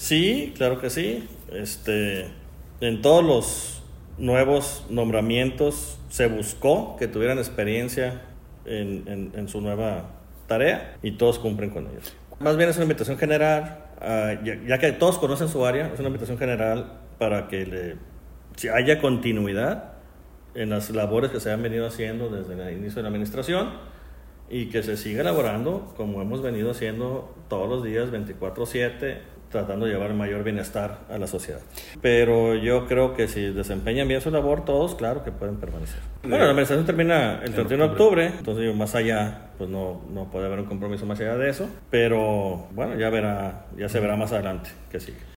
Sí, claro que sí. En todos los nuevos nombramientos se buscó que tuvieran experiencia en su nueva tarea y todos cumplen con ellos. Más bien es una invitación general, ya que todos conocen su área, es una invitación general para que si haya continuidad en las labores que se han venido haciendo desde el inicio de la administración y que se siga elaborando como hemos venido haciendo todos los días 24/7, tratando de llevar mayor bienestar a la sociedad. Pero yo creo que si desempeñan bien su labor todos, claro que pueden permanecer. Bueno, la administración termina el 31 de octubre, entonces más allá, pues no puede haber un compromiso más allá de eso, pero bueno, ya se verá más adelante que sigue.